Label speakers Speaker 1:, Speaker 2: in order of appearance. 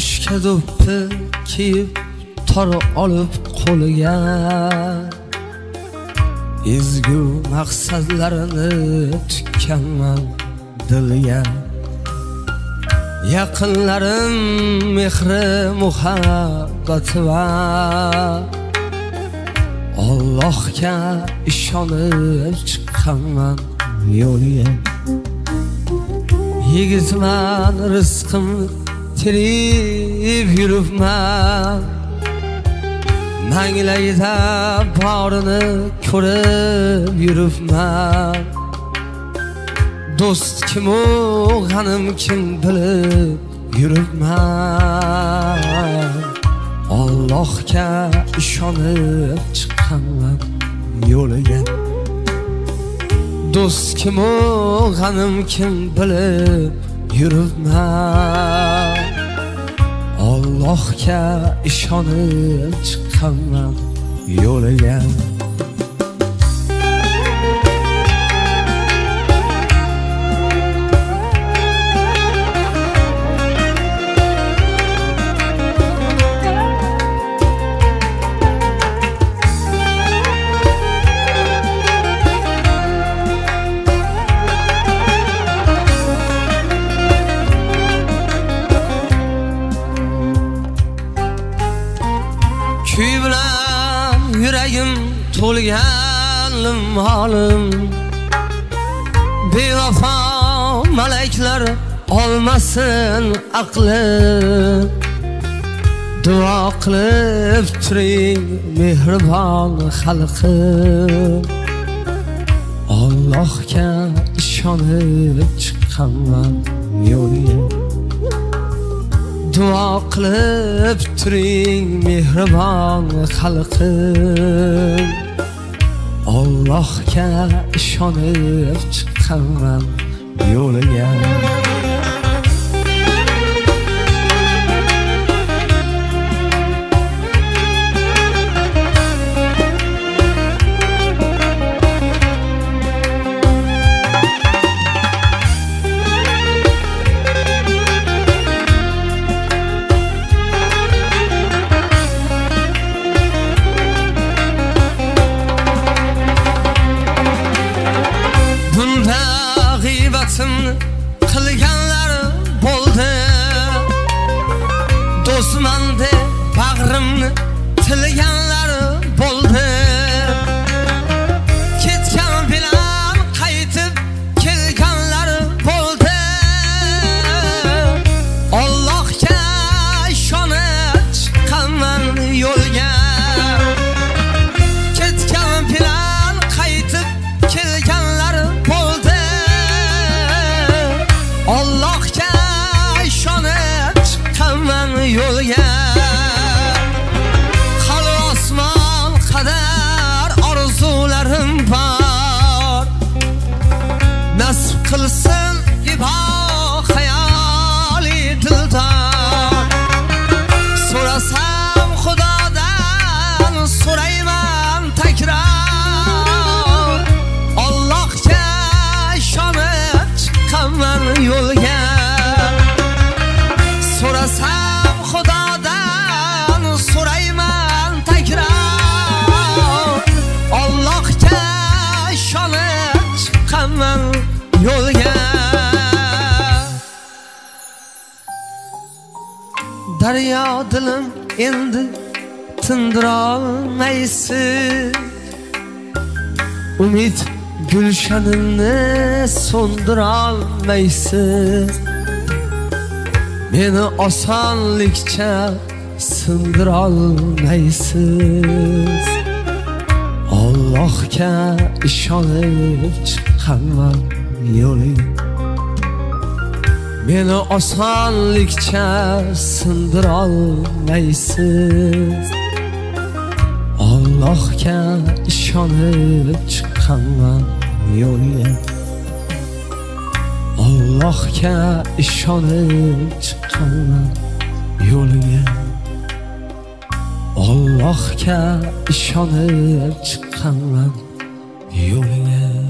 Speaker 1: boshga do'ppi kiyib tor olib qo'liga ezgu maqsadlarini tukkanman dilga. Yaqinlarim mehri muhabbati va Allohga ishonib chiqqanman yo'liga. Yigitman, rizqim terib yuribman, manglayda borini ko'rib yuribman. Do'st kim u, g'anim kim bilib yuribman. Allohga ishonib chiqqanman yo'liga. Do'st kim u, g'anim kim bilib yuribman. Allohga ishonib chiqqanman yo'liga. Kuy bilan yuragim to'lganim holim, bevafo malaklar olmasin aqli. Duo qilib turing mehribon xalqim. Allohga ishonib chiqqanman yo'liga. Duo qilib turing mehribon xalqim. Allohga ishonib chiqqanman yo'liga. Qilganlar bo'ldi, do'stman deb bag'rimni tilganlar bo'ldi. Ketgan bilan qaytib kelganlar bo'ldi. Allohga ishonib chiqqanman yo'lga. Ketgan bilan qaytib kelganlar bo'ldi. Allohga ishonib chiqqanman yo'lga. Hali osmon qadar orzularim bor, nasib qilsin ibo xayoli dildor. So'rasam Xudodan so'rayman takror. Allohga ishonib chiqqanman yo'lga. So'rasam Xudodan so'rayman takror. Allohga ishonib chiqqanman yo'lga. Daryo dilim endi tindirolmaysiz, umid gulshanimni so'ndirolmaysiz. Meni osonlikcha sindirolmaysiz. Allohga ishonib chiqqanman yo'liga. Meni osonlikcha sindirolmaysiz. Allohga ishonib chiqqanman yo'liga. Allohga ishonib chiqqanman yo'liga. Allohga ishonib chiqqanman yo'liga.